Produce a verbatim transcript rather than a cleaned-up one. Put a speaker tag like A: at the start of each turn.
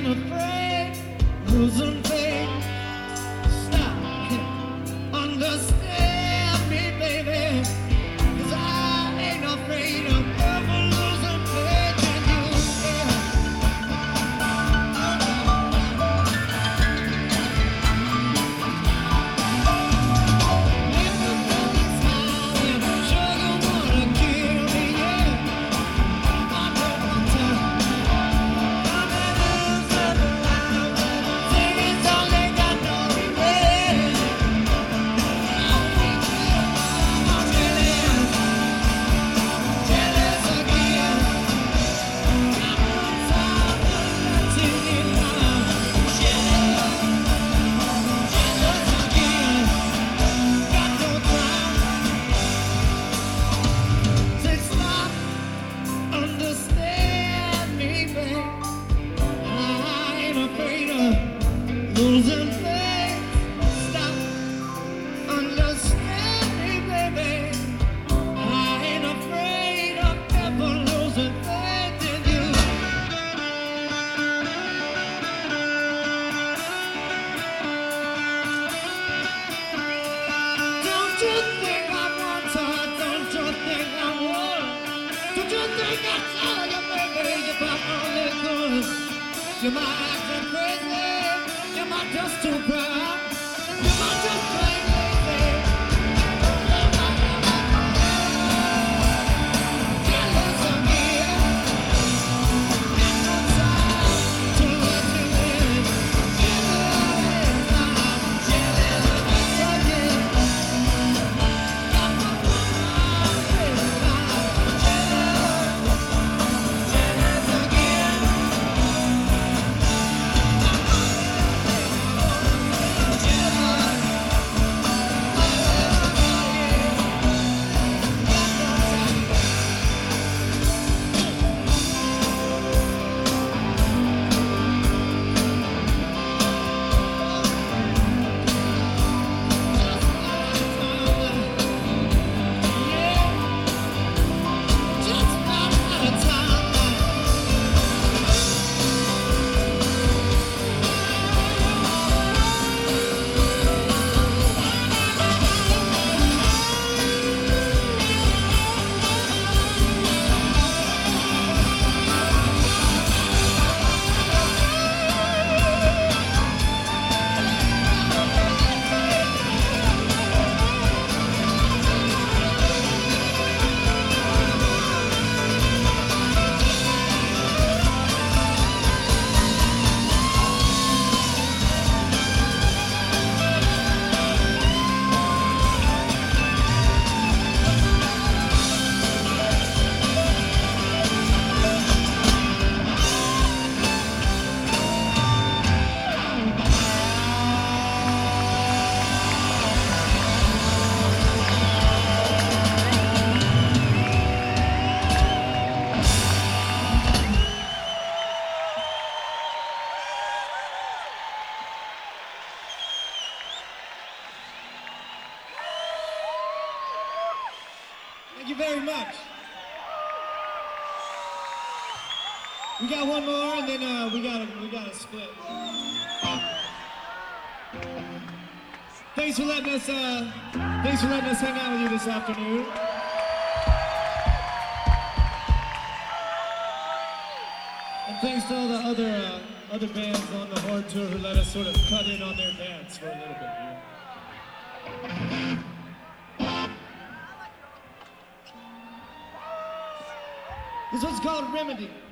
A: You might act crazy, you might just too proud, you might just plain lazy. Jealous of me, got no time to let you in. Jealous, I'm jealous of you. Got no time, I'm jealous, jealous again. Thank you very much. We got one more, and then uh, we got we got a split. Thanks for letting us uh, thanks for letting us hang out with you this afternoon. And thanks to all the other uh, other bands on the Horde Tour who let us sort of cut in on their dance for a little bit. Yeah. This one's called Remedy.